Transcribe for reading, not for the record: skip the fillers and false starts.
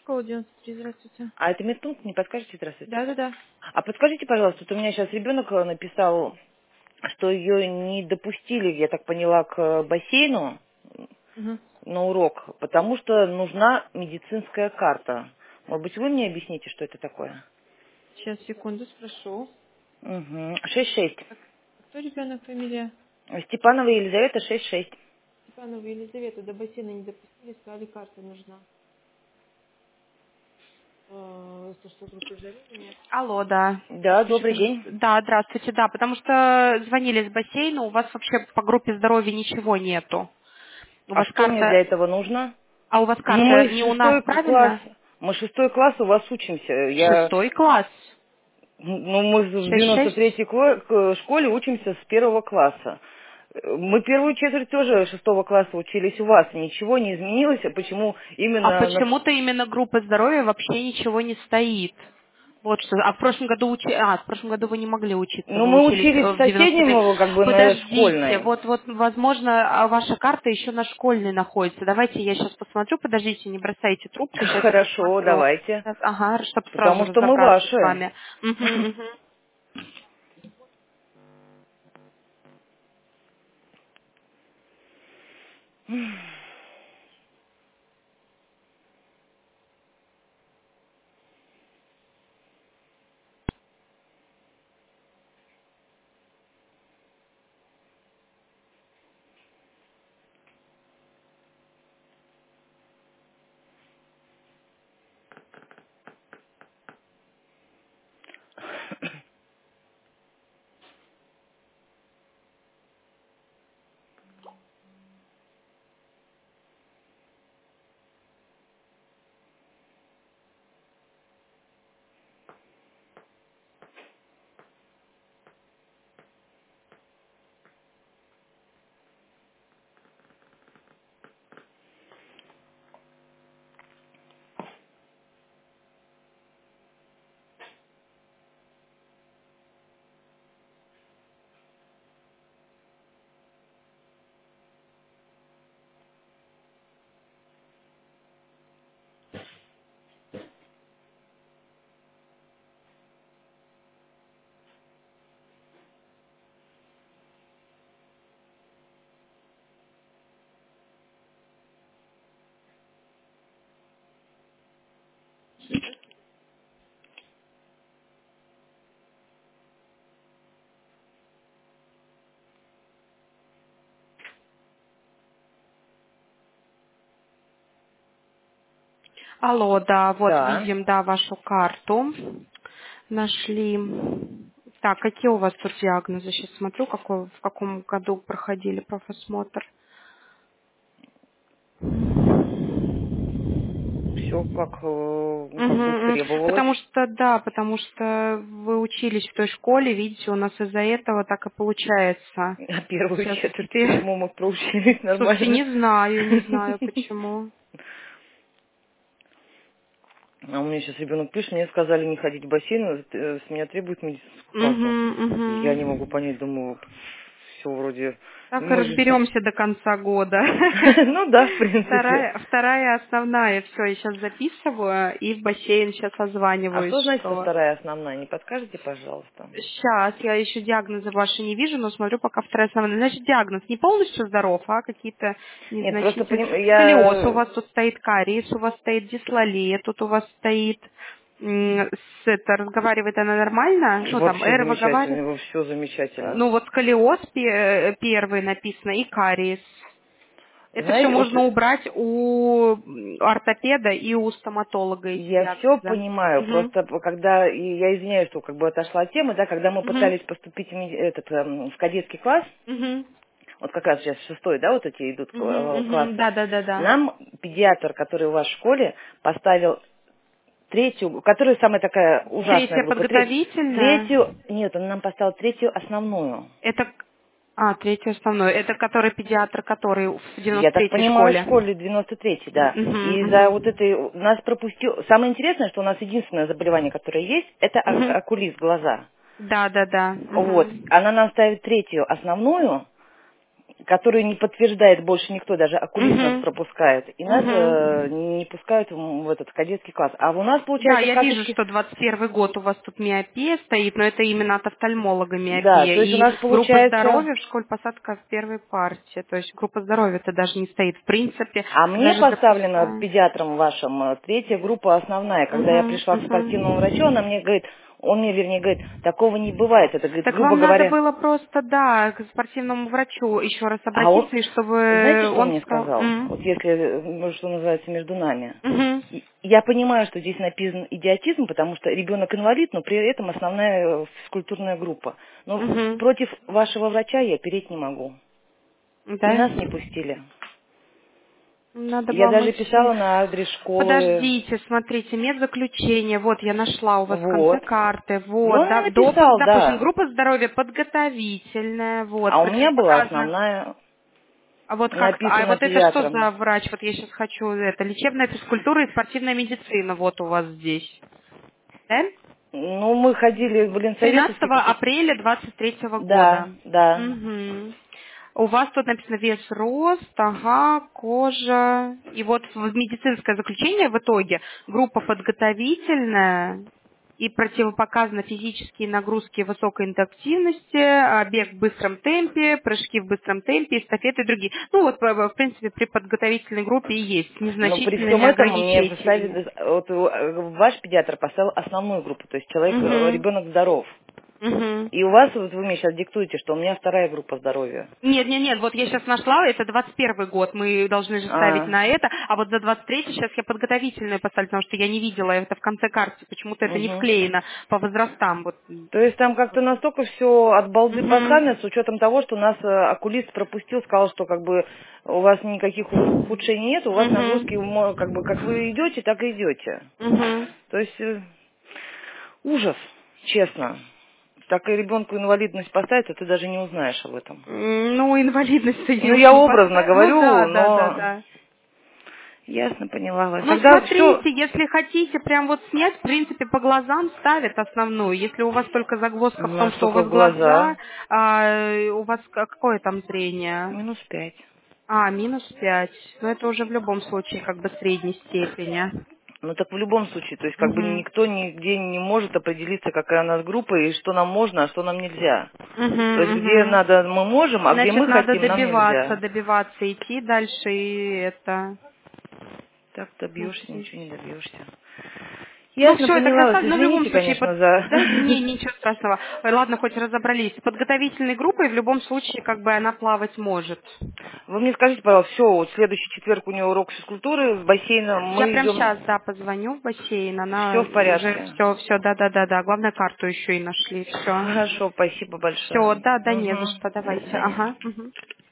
школа 93, здравствуйте. А это медпункт, не подскажете? Здравствуйте. Да-да-да. А подскажите, пожалуйста, вот у меня сейчас ребенок написал, что ее не допустили, я так поняла, к бассейну Угу. на урок, потому что нужна медицинская карта. Может быть, вы мне объясните, что это такое? Сейчас, секунду, спрошу. Угу. 6-6. Кто ребенок, фамилия? Степанова Елизавета 6-6. Степанова Елизавета. До бассейна не допустили, сказали, карта нужна. Это что, группа здоровья? Алло, да. Да, добрый Слушай, день. да, здравствуйте, да, потому что звонили с бассейна, у вас вообще по группе здоровья ничего нету. У А вас что мне для карта, этого нужно? а у вас Ну, карта мы не у нас, шестой класс. правильно? Мы 6 класс у вас учимся. Шестой класс. Ну, мы в 6-6? 93-й школе учимся с 1 класса. Мы первую четверть тоже 6 класса учились у вас. Ничего не изменилось. А почему А именно почему-то именно группа здоровья вообще ничего не стоит. Вот что. А в прошлом году в прошлом году вы не могли учиться, Ну, вы мы учились учились в в 93. соседнем, как бы, на Подождите, школьной. вот, возможно, ваша карта еще на школьной находится. Давайте я сейчас посмотрю, подождите, не бросайте трубку, сейчас я Хорошо, посмотрю. давайте. Сейчас, ага, чтобы сразу Потому что мы разобраться с ваши. вами. Мгм, мгм. Алло, да, вот Да. видим, да, вашу карту. Нашли. Так, какие у вас тут диагнозы? Сейчас смотрю, в каком году проходили профосмотр. Все как, ну, как бы Мгм, мгм. требовалось. Потому что, да, потому что вы учились в той школе, видите, у нас из-за этого так и получается. А первую Сейчас, четверть почему мы проучились слушайте, нормально? не знаю почему. А у меня сейчас ребенок пишет, мне сказали не ходить в бассейн, с меня требуют медицинскую карту. Угу, Я не угу. могу понять, думаю, все вроде... Так и Мы же... разберемся до конца года. Ну да, в принципе. Вторая основная. Все, я сейчас записываю и в бассейн сейчас А озваниваюсь, что значит, что что... вторая основная? Не подскажете, пожалуйста? Сейчас, я еще диагнозы ваши не вижу, но смотрю пока вторая основная. Значит, диагноз не полностью здоров, а какие-то Нет, просто незначительные. Сколиоз у я... вас тут стоит, кариес у вас стоит, дислалия тут у вас стоит. Разговаривает она нормально? Ну, там, Вообще выговаривает. замечательно, все замечательно. Ну, вот сколиоз первый написано и кариес. Это все Знаете, вот можно убрать у ортопеда и у стоматолога эти я все диагнозы. понимаю, Угу. просто когда, и я извиняюсь, что как бы отошла от темы, да, когда мы Угу. пытались поступить в кадетский класс, Угу. вот как раз сейчас 6, да, вот эти идут Угу. Угу. классы, Да, да, да, да. нам педиатр, который у вас в школе, поставил третью, которая самая такая ужасная Третья группа, подготовительная. третью, нет, он нам поставил третью основную. Это... третье основное. Это который педиатр, который в Я так 93-й понимаю, в школе. школе 93-й, да. Угу. И из-за вот Угу. этой, нас пропустил, самое интересное, что у нас единственное заболевание, которое есть, это Угу. окулист, глаза. Да, да, да. Вот. Угу. Она нам ставит третью основную, которую не подтверждает больше никто, даже окулист нас Мгм. пропускает. И нас Мгм. не пускают в этот кадетский класс. А у нас, Да, получается, в я вижу, карточке... что 21 год у вас тут миопия стоит, но это именно от офтальмолога Да, миопия. то есть у И нас группа получается... здоровья в школе посадка в первой партии. То есть группа здоровья это даже не стоит. В принципе, А мне даже поставлена допускаем. педиатром вашим третья группа основная. Когда я Мгм, пришла к спортивному врачу, мгм. она мне говорит, он мне, вернее, говорит, такого не бывает. Это, говорит, Так грубо вам надо говоря... было просто, да, к спортивному врачу еще раз А он, обратиться, и знаете, чтобы что он он мне сказал... сказал? Вот если, ну, что называется, между нами. Мгм. Я понимаю, что здесь написан идиотизм, потому что ребенок инвалид, но при этом основная физкультурная группа. Но Мгм. против вашего врача я переть не могу. И Да? нас не пустили. Надо Я вам даже идти. писала на адрес школы. Подождите, смотрите, медзаключение. Вот, я нашла у вас в конце Вот. карты. И Вот, он мне да, допуск написал, допущен. да. Группа здоровья подготовительная. Вот, А у меня была противопоказано. основная, А вот как, а написана вот это что педиатром. за врач? Вот я сейчас хочу, это лечебная физкультура и спортивная медицина. Вот у вас здесь. Да? Ну, мы ходили в Ленсоветовский 13 какой-то. апреля 23 Да, года. да. Мгм. У вас тут написано вес, рост, ага, кожа. И вот в медицинское заключение в итоге группа подготовительная и противопоказаны физические нагрузки высокой интенсивности, бег в быстром темпе, прыжки в быстром темпе, эстафеты и другие. Ну вот, в принципе, при подготовительной группе и есть Но при незначительными всем этом мне ограничениями. поставили, вот ваш педиатр поставил основную группу, то есть человек, Угу. ребенок здоров. Угу. И у вас, вот вы мне сейчас диктуете, что у меня вторая группа здоровья. Нет, вот я сейчас нашла, это 21 год, мы должны же ставить А, на это, а вот за 23 сейчас я подготовительную поставлю, потому что я не видела это в конце карты, почему-то это не угу. вклеено по возрастам. Вот. То есть там как-то настолько все от балды Мгм. пахано, с учетом того, что нас окулист пропустил, сказал, что как бы у вас никаких ухудшений нет, у вас нагрузки Мгм. как бы как вы идете, так и идете. Мгм. То есть ужас, честно. Так и ребенку инвалидность поставить, а ты даже не узнаешь об этом. Ну, инвалидность ей Ну, уж я не образно поставь. Ну говорю, да, да, да, но да. ясно поняла вас. Ну, Тогда все, смотрите, если хотите прям вот снять, в принципе, по глазам ставят основную. Если у вас только загвоздка у в том, нас что у только вас в глаза, глаза. у вас какое там зрение? -5. -5. Но это уже в любом случае как бы средней степени. Ну так в любом случае, то есть как бы Угу. никто нигде не может определиться, какая у нас группа и что нам можно, а что нам нельзя. Угу, То есть где угу. надо мы можем, а где Значит, мы надо хотим, нам добиваться, нельзя. добиваться, идти дальше и это Так добьешься, смотреть. ничего не добьешься. Ну Ясно, все, я поняла тогда вас. ставлю, но в любом Извините, случае, конечно, за... да, не, ничего страшного. Ладно, хоть разобрались. С подготовительной группой в любом случае как бы она плавать может. Вы мне скажите, пожалуйста, все, вот следующий четверг у нее урок физкультуры с бассейном, Я мы прям сейчас, идем, да, позвоню в бассейн, она все в уже порядке. все, да. Главное, карту еще и нашли, все. Хорошо, спасибо Все, большое. да, не за Угу. что, До давайте, свидания. ага. Мгм.